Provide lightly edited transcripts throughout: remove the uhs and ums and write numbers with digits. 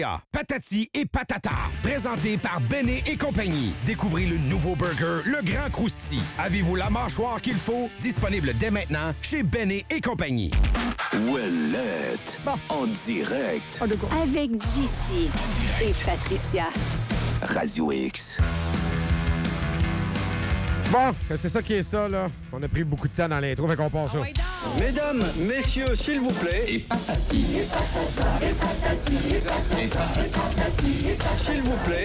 Patati et patata, présenté par Béné et compagnie. Découvrez le nouveau burger, le Grand Crousti. Avez-vous la mâchoire qu'il faut? Disponible dès maintenant chez Béné et compagnie. Ouellette, en direct. Avec JC et Patricia. Radio X. Bon, c'est ça qui est ça, là. On a pris beaucoup de temps dans l'intro, fait qu'on passe ça. Mesdames, messieurs, s'il vous plaît. Et patati. S'il vous plaît.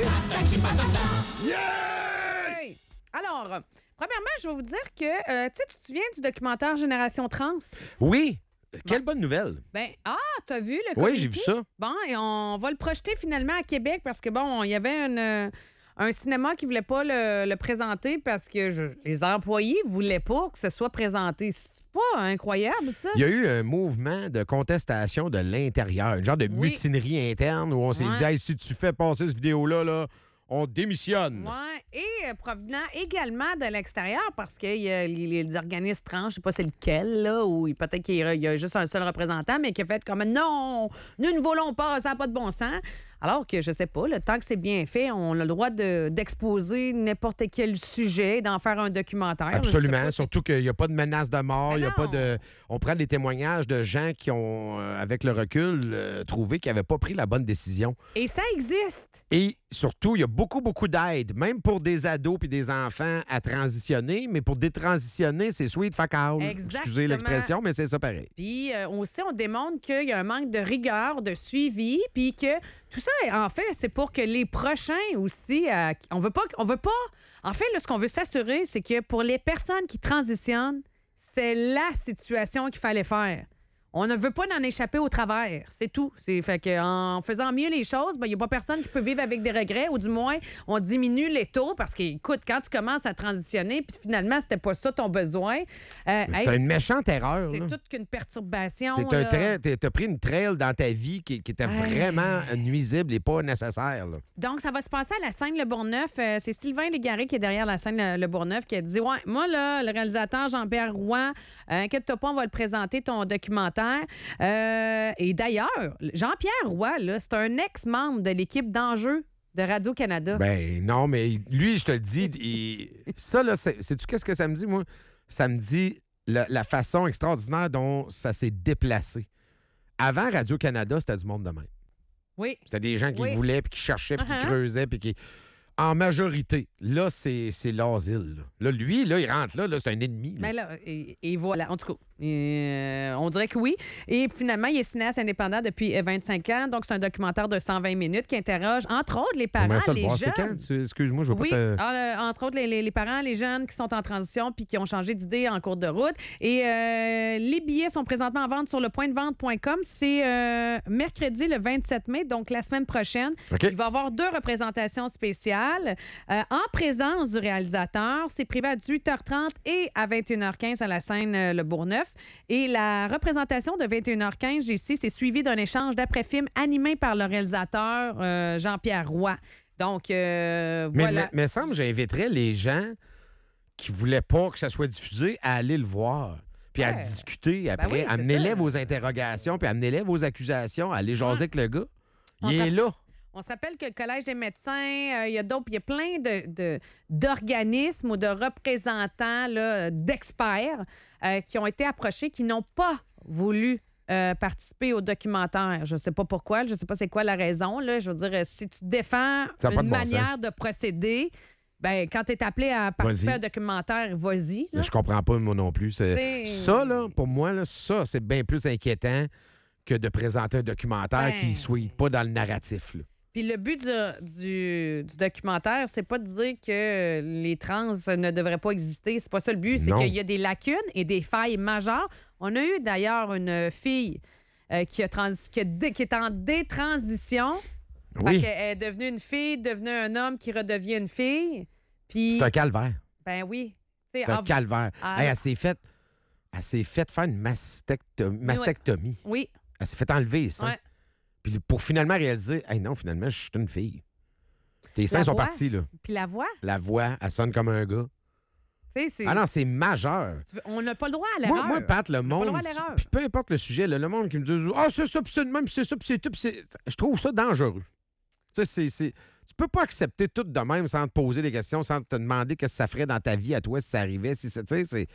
Hey! Alors, premièrement, je vais vous dire que, tu te souviens du documentaire Génération Trans? Oui! Quelle bonne nouvelle! Ben, t'as vu le Oui, communiqué? j'ai vu ça. Bon, et on va le projeter finalement à Québec parce que, bon, il y avait un cinéma qui voulait pas le présenter parce que les employés voulaient pas que ce soit présenté. C'est pas incroyable, ça? Il y a eu un mouvement de contestation de l'intérieur, une genre de mutinerie interne où on s'est dit, hey, si tu fais passer cette vidéo-là, là, on démissionne. Oui, et provenant également de l'extérieur, parce qu'il y a les organismes trans, je ne sais pas c'est lequel, là, ou peut-être qu'il y a juste un seul représentant, mais qui a fait comme non, nous ne voulons pas, ça n'a pas de bon sens. Alors que, je sais pas, le temps que c'est bien fait, on a le droit d'exposer n'importe quel sujet, d'en faire un documentaire. Absolument, surtout qu'il n'y a pas de menace de mort, il y a pas non. de... On prend des témoignages de gens qui ont, avec le recul, trouvé qu'ils n'avaient pas pris la bonne décision. Et ça existe. Et surtout, il y a beaucoup, beaucoup d'aide, même pour des ados puis des enfants à transitionner, mais pour détransitionner, c'est sweet fuck all. Exactement. Excusez l'expression, mais c'est ça pareil. Puis aussi, on démontre qu'il y a un manque de rigueur, de suivi, puis que tout ça, en fait, c'est pour que les prochains aussi... on veut pas... En fait, là, ce qu'on veut s'assurer, c'est que pour les personnes qui transitionnent, c'est la situation qu'il fallait faire. On ne veut pas en échapper au travers. C'est tout. Fait que en faisant mieux les choses, il n'y a pas personne qui peut vivre avec des regrets, ou du moins, on diminue les taux parce que, écoute, quand tu commences à transitionner, puis finalement, c'était pas ça ton besoin. C'est une méchante erreur. C'est là. toute qu'une perturbation. C'est un t'as pris une trail dans ta vie qui était vraiment nuisible et pas nécessaire. Là. Donc, ça va se passer à la scène Le Bourgneuf. C'est Sylvain Légaré qui est derrière la scène Le Bourgneuf qui a dit, ouais, moi, là, le réalisateur Jean-Pierre Roy, inquiète-toi pas, on va le présenter, ton documentaire. Et d'ailleurs, Jean-Pierre Roy, là, c'est un ex-membre de l'équipe d'Enjeux de Radio-Canada. Ben non, mais lui, je te le dis, ça, là, sais-tu qu'est-ce que ça me dit, moi? Ça me dit la façon extraordinaire dont ça s'est déplacé. Avant Radio-Canada, c'était du monde de même. Oui. C'était des gens qui voulaient, puis qui cherchaient, puis qui creusaient, puis qui... En majorité, là, c'est l'asile. Là, lui, là, il rentre là c'est un ennemi. Là. Mais là, et voilà, en tout cas, on dirait que oui. Et finalement, il est cinéaste indépendant depuis 25 ans. Donc, c'est un documentaire de 120 minutes qui interroge, entre autres, les parents, ça, les jeunes. jeunes. C'est quand? Excuse-moi, je veux pas te... entre autres, les parents, les jeunes qui sont en transition puis qui ont changé d'idée en cours de route. Et les billets sont présentement en vente sur lepointdevente.com. C'est mercredi, le 27 mai, donc la semaine prochaine. Okay. Il va y avoir 2 représentations spéciales. En présence du réalisateur, c'est privé à 18h30 et à 21h15 à la scène Le Bourgneuf. Et la représentation de 21h15 ici, c'est suivi d'un échange d'après-film animé par le réalisateur Jean-Pierre Roy. Donc, voilà. Mais semble j'inviterais les gens qui voulaient pas que ça soit diffusé à aller le voir. Puis à discuter après. oui, amenez-les vos interrogations, puis amenez-les vos accusations. Allez jaser avec le gars. Il est là. On se rappelle que le Collège des médecins, il y a plein d'organismes ou de représentants là, d'experts qui ont été approchés, qui n'ont pas voulu participer au documentaire. Je ne sais pas pourquoi, je ne sais pas c'est quoi la raison. Là. Je veux dire, si tu défends une manière de procéder, ben, quand tu es appelé à participer à un documentaire, vas-y. Là. Je comprends pas, moi non plus. Ça, là, pour moi, là, ça, c'est bien plus inquiétant que de présenter un documentaire qui ne soit pas dans le narratif. Là. Puis le but du documentaire, c'est pas de dire que les trans ne devraient pas exister. C'est pas ça le but. C'est qu'il y a des lacunes et des failles majeures. On a eu d'ailleurs une fille qui est en détransition. Oui. Elle est devenue une fille, devenue un homme qui redevient une fille. Puis, c'est un calvaire. Ben oui. C'est un calvaire. Hey, elle s'est fait faire une mastectomie. Oui. Elle s'est fait enlever les seins. Ouais. Puis pour finalement réaliser, hey, non, finalement, je suis une fille. Tes seins sont partis, là. Puis la voix. La voix, elle sonne comme un gars. Ah non, c'est majeur. On n'a pas le droit à l'erreur. Moi, Pat, le On n'a pas le monde, droit à l'erreur. puis peu importe le sujet, le monde qui me dit « Ah, c'est ça, puis c'est de même, puis c'est ça, puis c'est tout. » Je trouve ça dangereux. Tu sais, tu peux pas accepter tout de même sans te poser des questions, sans te demander qu'est-ce que ça ferait dans ta vie à toi si ça arrivait. Tu sais,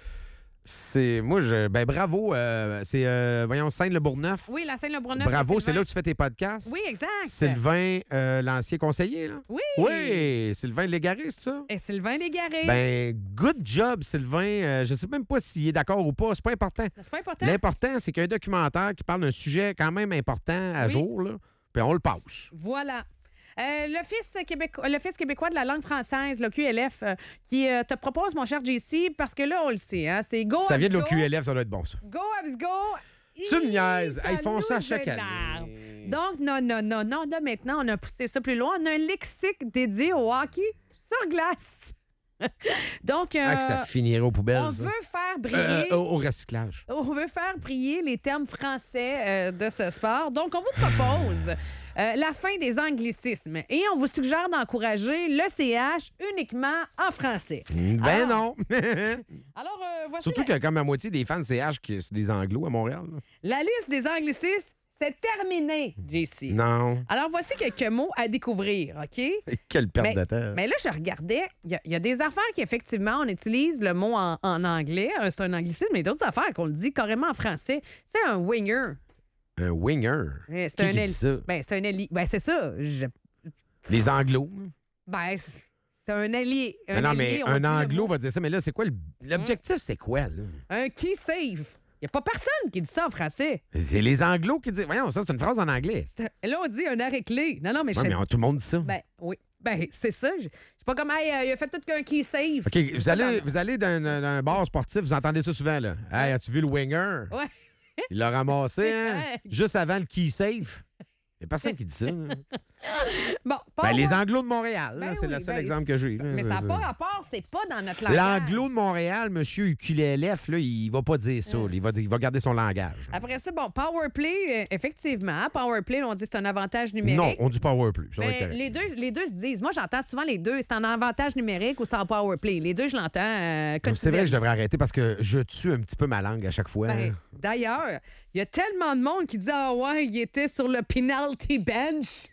moi, bravo. C'est, voyons, Seine-le-Bourgneuf. Oui, la Seine-le-Bourgneuf. Bravo, c'est là où tu fais tes podcasts. Oui, exact. Sylvain, l'ancien conseiller, là. Oui. Oui, Sylvain Légaré, c'est ça? Et Sylvain Légaré. Ben, good job, Sylvain. Je sais même pas s'il est d'accord ou pas. C'est pas important. C'est pas important. L'important, c'est qu'il y a un documentaire qui parle d'un sujet quand même important à jour, là. Puis on le passe. Voilà. L'Office québécois de la langue française, le QLF, qui te propose, mon cher JC, parce que là, on le sait, hein, c'est go. Ça vient de Abs, l'OQLF, ça doit être bon, ça. Go, Abs, go. Tu me niaises. Ils font ça nous chaque énerve. année. Donc, non. Là, maintenant, on a poussé ça plus loin. On a un lexique dédié au hockey sur glace. Donc, Que ça finirait aux poubelles, on ça. veut faire briller... Au recyclage. On veut faire briller les termes français de ce sport. Donc, on vous propose la fin des anglicismes et on vous suggère d'encourager le CH uniquement en français. Ben non. Alors, voici Surtout que comme la moitié des fans de CH, c'est des anglos à Montréal. Là. la liste des anglicismes. C'est terminé, JC. Non. Alors, voici quelques mots à découvrir, OK? Quelle perte de temps. Mais là, je regardais, il y a des affaires qu'effectivement, on utilise le mot en anglais. C'est un anglicisme, mais d'autres affaires qu'on le dit carrément en français. C'est un winger. Un winger. C'est Qui un dit ça? Ben, c'est un allié. Ben, c'est ça. Les anglos. Ben, c'est un allié. Non, mais allié, on un dit le anglo mot. va dire ça. Mais là, c'est quoi l'objectif? C'est quoi, là? Un key save. Il n'y a pas personne qui dit ça en français. C'est les anglos qui disent. Voyons, ça, c'est une phrase en anglais. Là, on dit un arrêt-clé. Non, mais je Ouais, mais tout le monde dit ça. Ben, oui. Ben, c'est ça. Je suis pas comme, hey, il a fait tout qu'un key save. OK, vous allez d'un bar sportif, vous entendez ça souvent, là. Hey, as-tu vu le winger? Ouais. Il l'a ramassé, C'est hein? correct. Juste avant le key safe. Il n'y a personne qui dit ça. Hein. Bon, Ben, les anglos de Montréal, Ben là, c'est oui, le seul ben, exemple que j'ai. là. Mais C'est- ça n'a c'est- pas rapport, c'est pas dans notre langage. L'anglo de Montréal, monsieur UQLF, là, il va pas dire ça. là. Il va garder son langage. Après ça, bon, powerplay, effectivement. Powerplay, on dit que c'est un avantage numérique. Non, on dit power plus. Ça va être Ben, correct. les deux se disent. Moi, j'entends souvent les deux. C'est en avantage numérique ou c'est en powerplay. Les deux, je l'entends C'est vrai, quotidiennement. je devrais arrêter parce que je tue un petit peu ma langue à chaque fois. Ben, d'ailleurs, il y a tellement de monde qui dit ah ouais, il était sur le penalty bench.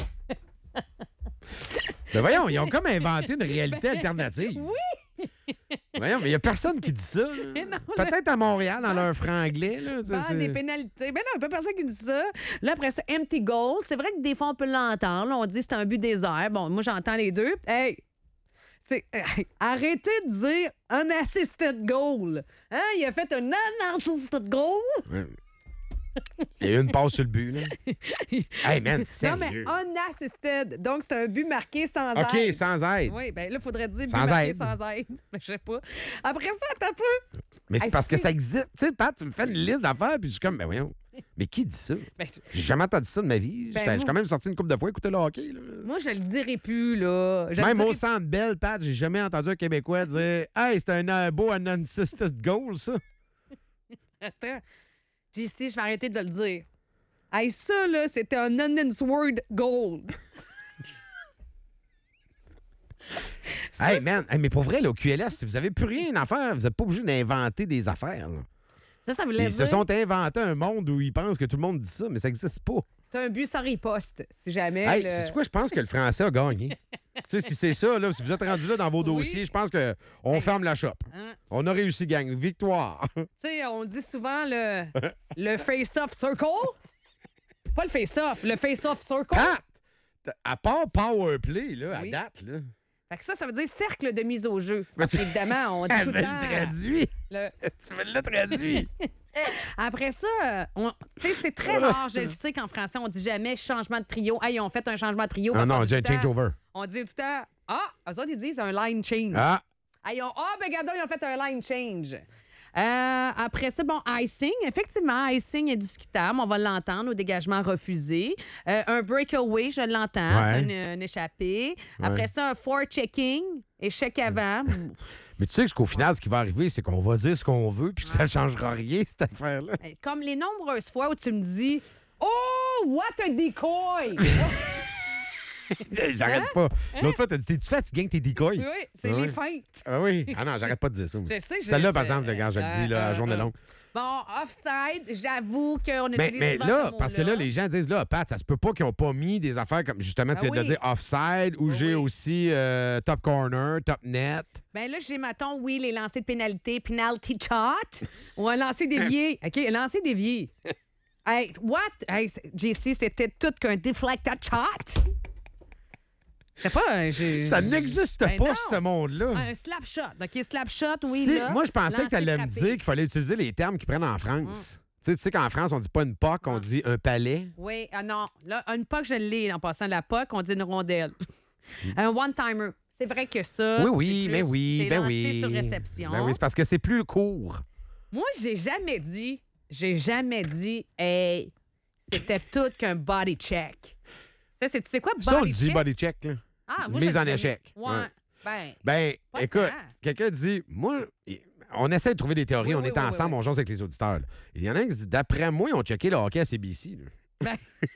Ben voyons, ils ont comme inventé une réalité alternative. Oui! Voyons, mais il n'y a personne qui dit ça. là. Mais non, Peut-être à Montréal, dans leur franglais. Là, ça, Ah, c'est- des pénalités. Ben non, il n'y a pas personne qui dit ça. Là, après ça, empty goal. C'est vrai que des fois, on peut l'entendre. Là, on dit c'est un but désert. Bon, moi, j'entends les deux. Hey! Arrêtez de dire un assisted goal. Hein? Il a fait un unassisted goal. Il y a eu une passe sur le but. Là. Hey, man, Non, sérieux. mais unassisted. Donc, c'est un but marqué sans OK, aide. sans aide. Oui, bien là, il faudrait dire but Sans marqué aide. sans aide. Mais je sais pas. Après ça, attends un peu. Mais c'est Hey, parce que c'est- ça existe. Tu sais, Pat, tu me fais une liste d'affaires, puis je suis comme, ben voyons. Mais qui dit ça? Ben, J'ai jamais entendu ça de ma vie. Ben, J'ai moi- quand même sorti une couple de fois écouter le hockey. Là. moi, je le dirai plus, là. Je le Même dirai au Centre Bell, Pat, j'ai jamais entendu un Québécois dire « Hey, c'est un beau unassisted goal, ça. Attends. JC, je vais arrêter de le dire. Hey, ça, là, c'était un unanswered goal. » Hey, man, hey, mais pour vrai, là, au QLF, si vous avez plus rien à faire, vous n'êtes pas obligé d'inventer des affaires. là. Ça voulait Ils dire... se sont inventés un monde où ils pensent que tout le monde dit ça, mais ça n'existe pas. C'est un but sans riposte, si jamais. Hey, le- sais-tu quoi? Je pense que le français a gagné. Tu sais, si c'est ça, là, si vous êtes rendu là dans vos dossiers, Oui. je pense qu'on ferme la shop. Hein? On a réussi, gang. Victoire. Tu sais, on dit souvent le face-off circle. Pas le face-off, le face-off circle. Pat, à part Powerplay, là, Oui. à date, là. Fait que ça veut dire cercle de mise au jeu. Mais tu- Évidemment, on dit Elle tout me le le temps... traduit. le- Tu me l'as traduit. Après ça, tu sais, c'est très rare, je le sais qu'en français, on dit jamais changement de trio. Hey, on fait un changement de trio. Ah parce non, qu'on on dit dit un tout le temps- changeover. On dit tout le temps, eux autres, ils disent un line change. Ah, Hey, ben, regarde, ils ont fait un line change. Après ça, bon, icing. Effectivement, icing est discutable. On va l'entendre au dégagement refusé. Un breakaway, je l'entends. Ouais. C'est un échappé. Après ça, un forechecking, échec avant. mais tu sais qu'au final, ce qui va arriver, c'est qu'on va dire ce qu'on veut puis que ça ne changera rien, cette affaire-là. Comme les nombreuses fois où tu me dis « Oh, what a decoy! » J'arrête pas. L'autre fois, t'as dit, t'es-tu fatigué que t'es decoy? Oui, c'est Ah les oui. feintes. Ah oui. Ah non, j'arrête pas de dire ça. moi. Je sais, Celle-là, par exemple, regarde, je le dis, là, la journée longue. Bon, offside, j'avoue qu'on utilise Mais souvent là, ce parce que là, mot-là. les gens disent, là, Pat, ça se peut pas qu'ils n'ont pas mis des affaires comme, justement, tu Ben viens de oui. dire offside, où Ben j'ai oui. aussi top corner, top net. Ben là, j'ai, mettons, oui, les lancers de pénalité, penalty shot, ou un lancer dévié. OK, un lancer dévié. Hey, what? Hey, JC, c'était tout qu'un deflected shot. C'est pas... Ça n'existe Ben pas, non. ce monde-là. Un slap shot. OK, slap shot, oui, Si- là. moi, je pensais que tu allais me lancer dire frappé. qu'il fallait utiliser les termes qu'ils prennent en France. Tu sais qu'en France, on dit pas une puck, on dit un palais. Oui, ah non. Là, une puck, je l'ai en passant. La puck, on dit une rondelle. Un one-timer. C'est vrai que ça. Oui, c'est mais plus- oui, c'est ben lancé oui. sur réception. Ben oui, c'est parce que c'est plus court. Moi, j'ai jamais dit, hey, c'était tout qu'un body check. Ça, tu sais quoi, body Ça, on dit check? body check, là. Ah, moi, mise je en le dis jamais. échec. Ouais. Ouais. Ben, Ben, Pas écoute, tant. quelqu'un dit, moi, on essaie de trouver des théories, Oui, on oui, est oui, ensemble, oui. on jase avec les auditeurs. là. Il y en a un qui se dit, d'après moi, ils ont checké le hockey à CBC. là.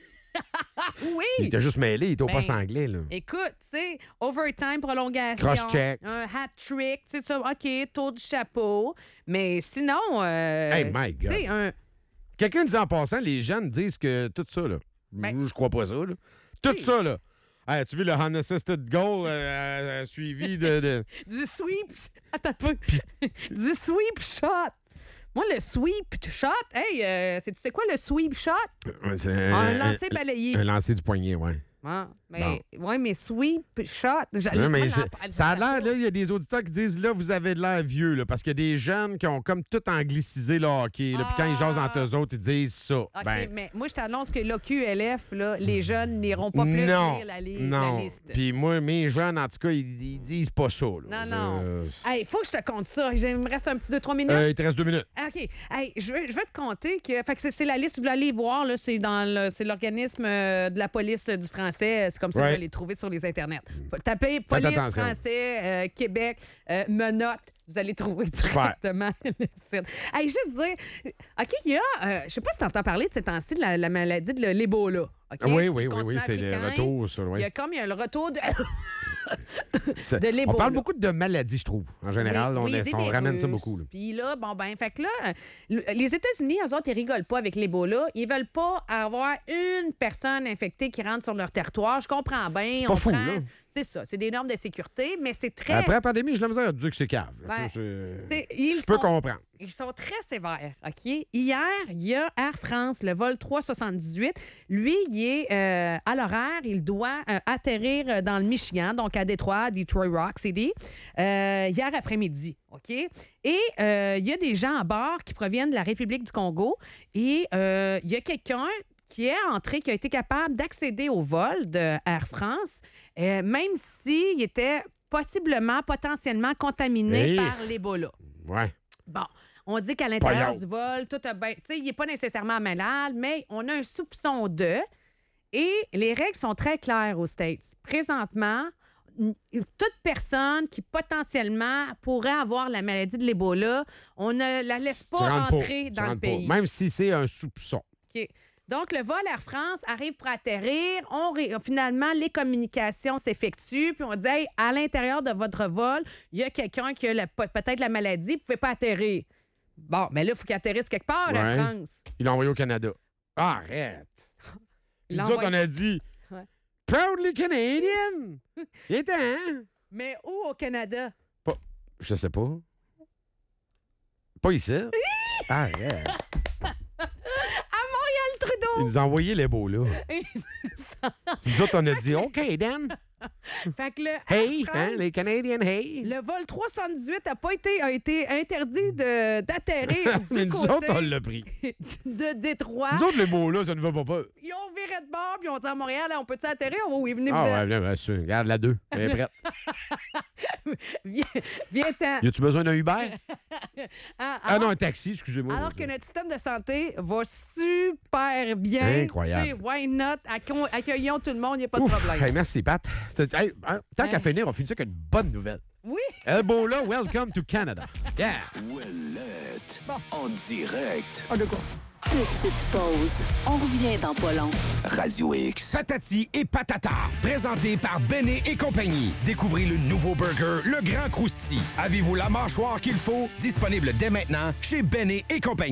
Il oui. était juste mêlé, il était au Ben, poste anglais. Là. Écoute, tu sais, overtime, prolongation. Cross-check. Un hat-trick, tu sais, ça, OK, tour du chapeau. Mais sinon, Hey, my tu God. sais, un... Quelqu'un dit en passant, les jeunes disent que tout ça, là, Ben- je crois pas ça, là. Tout Oui. ça, là. Hey, as-tu vu le unassisted goal suivi de... Du sweep. Attends un peu. Du sweep shot. Moi, le sweep shot, hey, tu sais quoi le sweep shot? C'est Un lancer balayé. Un lancer du poignet, ouais. Ah, mais sweep shot. J'allais Non, mais pas ça a l'air, là, il y a des auditeurs qui disent, là, vous avez de l'air vieux, là, parce qu'il y a des jeunes qui ont comme tout anglicisé le hockey, là, puis quand ils jasent entre eux autres, ils disent ça. OK, Ben, mais moi, je t'annonce que l'OQLF, là, les jeunes n'iront pas plus non, lire la non. liste. Puis moi, mes jeunes, en tout cas, ils disent pas ça, là. Non, non. Hey, faut que je te compte ça. Il me reste un petit 2-3 minutes. Il te reste 2 minutes. OK. Hey, je vais te compter que. Fait que c'est la liste, vous allez voir, là, c'est c'est l'organisme de la police du français. C'est comme ça que Ouais. vous allez trouver sur les internets. Tapez police attention. français, Québec, menottes. Vous allez trouver directement le site. Hey, juste dire, OK, il y a, je sais pas si tu entends parler de ces temps-ci de la maladie de l'Ebola. OK? Oui, Sur oui, le oui, continent c'est le africain. retour, ça, Il y oui. a comme il y a le retour de. C'est- de l'Ebola. On parle beaucoup de maladies, je trouve. En général, Oui, on ramène ça virus. beaucoup. là. Puis là, bon, ben, fait que là, les États-Unis, eux autres, ils rigolent pas avec l'Ebola. Ils veulent pas avoir une personne infectée qui rentre sur leur territoire. Je comprends bien. C'est pas fou, là. C'est ça, c'est des normes de sécurité, mais c'est très. Après la pandémie, j'ai la misère à dire que c'est cave. là. Ben, Ça, c'est- Ils Je peux sont- comprendre. Ils sont très sévères, OK? Hier, il y a Air France, le vol 378. Lui, il est à l'horaire. Il doit atterrir dans le Michigan, donc à Détroit, Detroit Rock City, hier après-midi, OK? Et il y a des gens à bord qui proviennent de la République du Congo. Et il y a quelqu'un qui est entré, qui a été capable d'accéder au vol de Air France, même s'il était potentiellement contaminé Hey. par l'Ebola. Ouais. Bon, on dit qu'à l'intérieur Pas du vol, tout a bien. Tu sais, il n'est pas nécessairement malade, mais on a un soupçon de. Et les règles sont très claires aux States. Présentement, toute personne qui potentiellement pourrait avoir la maladie de l'Ebola, on ne la laisse Tu pas rentres entrer tu dans le rentres pas. pays. Même si c'est un soupçon. OK. Donc, le vol Air France arrive pour atterrir. Finalement, les communications s'effectuent. Puis on dit, hey, à l'intérieur de votre vol, il y a quelqu'un qui a peut-être la maladie, vous ne pouvez pas atterrir. Bon, mais là, il faut qu'il atterrisse quelque part, Air Ouais. France. Il l'a envoyé au Canada. Arrête! Il l'a Nous autres, on envoyé- a dit Ouais. Proudly Canadian! Il était, hein? Mais où au Canada? Je sais pas. Pas ici. Arrête! Le Il Trudeau! nous a envoyé les beaux, là. Nous autres, on a dit OK, Dan. Fait que le Hey, Air hein, France, les Canadiens, hey. le vol 378 a été interdit d'atterrir Mais du nous côté autres, on l'a pris. de Détroit. Nous autres, les beaux, là, ça ne va pas peur. Ils ont viré de bord, puis ils ont dit à Montréal, on peut-tu atterrir? Oui, venez vous Ah, ouais, bien sûr. Regarde, la 2. Elle est prête. Viens-t'en. Y a-tu besoin d'un Uber? Ah, Ah non, un taxi, excusez-moi. Alors que notre système de santé va super bien. Incroyable. Tu sais, why not? Accueillons tout le monde, il n'y a pas de Ouf, problème. hey, merci, Pat. Hey, hein, tant qu'à Hein? finir, on finit ça avec une bonne nouvelle. Oui! Ebola, welcome to Canada. Yeah! Ouellette. En direct. Ah, de quoi? Petite pause. On revient dans pas long. Radio X. Patati et patata, présenté par Béné et compagnie. Découvrez le nouveau burger, le Grand Crousty. Avez-vous la mâchoire qu'il faut? Disponible dès maintenant chez Béné et compagnie.